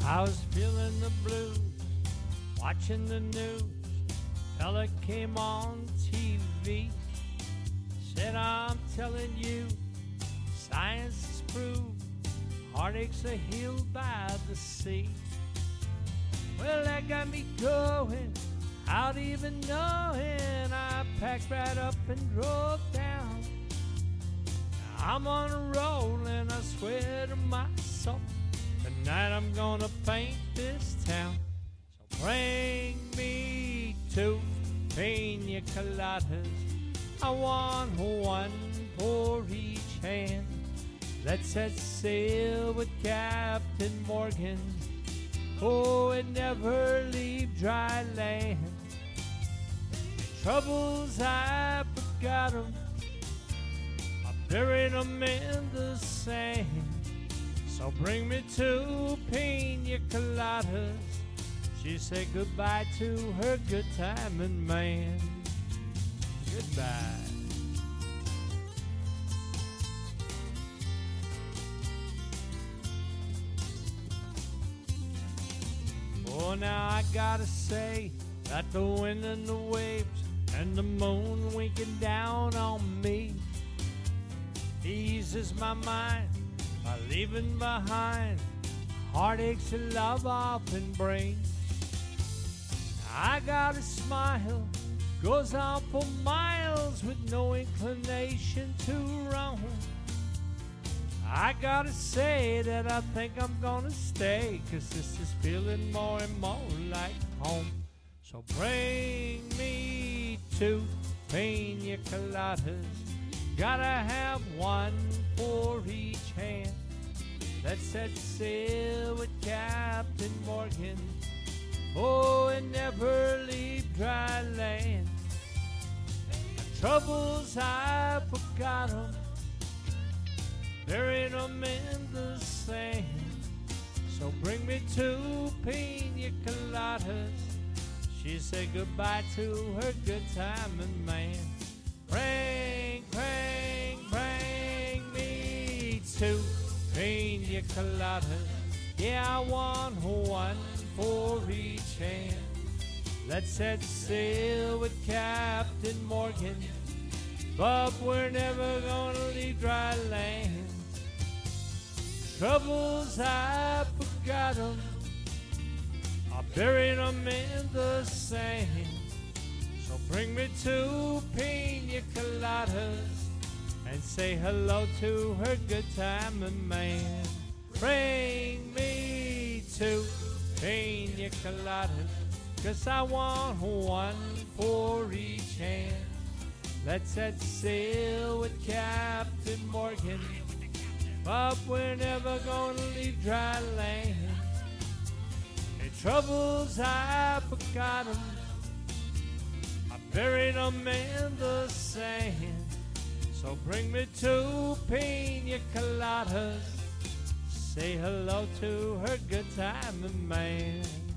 I was feeling the blues, watching the news. Fella came on TV, said, I'm telling you, science has proved heartaches are healed by the sea. Well, that got me going, without even knowing. I packed right up and drove down. Now I'm on a roll and I swear to my soul, tonight I'm gonna paint this town. So bring me two pina coladas. I want one for each hand. Let's set sail with Captain Morgan. Oh, and never leave dry land. Troubles, I forgot 'em. I buried 'em in the sand. So bring me two pina coladas. She said goodbye to her good timing man. Goodbye. Oh, now I gotta say that the wind and the waves and the moon winking down on me eases my mind by leaving behind heartaches that love often brings. I got a smile, goes on for miles with no inclination to roam. I gotta say that I think I'm gonna stay, 'cause this is feeling more and more like home. So bring me two pina coladas. Gotta have one for each hand. Let's set sail with Captain Morgan. Oh, and never leave dry land. The troubles, I forgot 'em, buried 'em in the sand. So bring me two pina coladas. She said goodbye to her good timing man. Bring me two pina coladas. Yeah, I want one for each hand. Let's set sail with Captain Morgan, but we're never gonna leave dry land. Troubles, I forgot 'em, I buried 'em in the sand. So bring me two pina coladas and say hello to her good timing man. Bring me two pina coladas, 'cause I want one for each hand. Let's set sail with Captain Morgan, but we're never gonna leave dry land. The troubles, I forgot 'em, I buried 'em in the sand. So bring me two pina coladas, say hello to her good timing man.